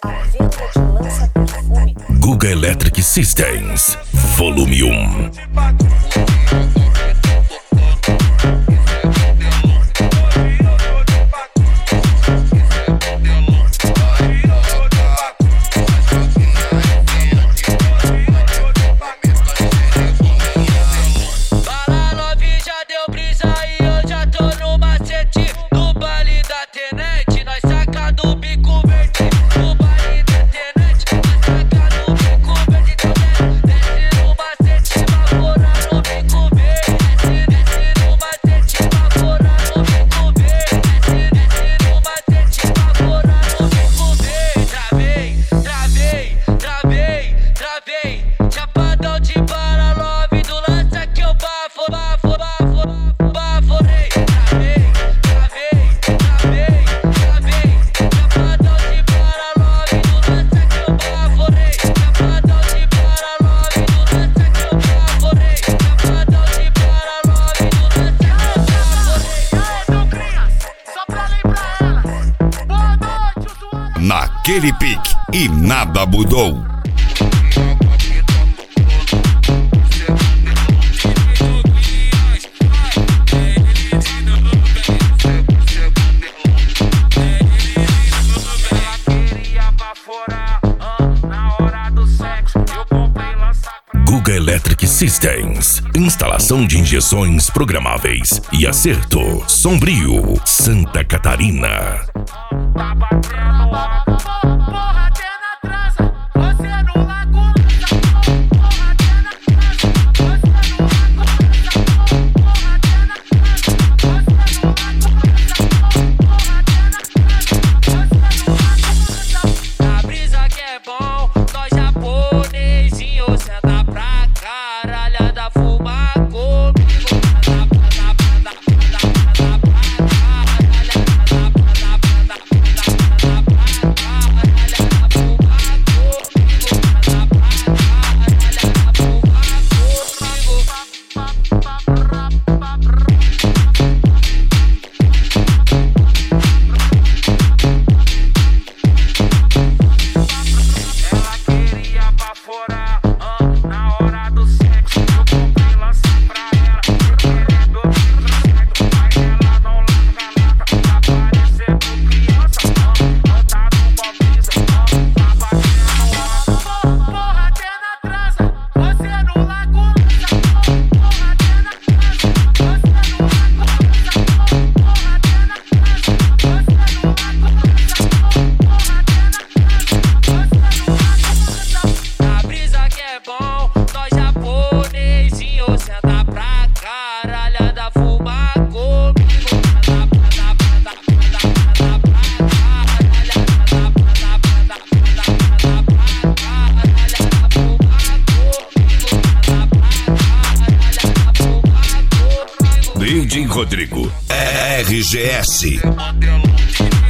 Guga Electric Systems, Volume 1. Naquele pique e nada mudou. Guga Electric Systems, instalação de injeções programáveis e acerto. Sombrio, Santa Catarina. Tá batendo alto, porra, tem na trança, você no lago. Porra, tem na trança, você no lago. Porra, tem na trança, você no lago. Porra, tem na trança, você no lago. Na brisa que é bom, nós japonesinho senta pra caralho, da fumar comigo. DJ Rodrigo, RGS.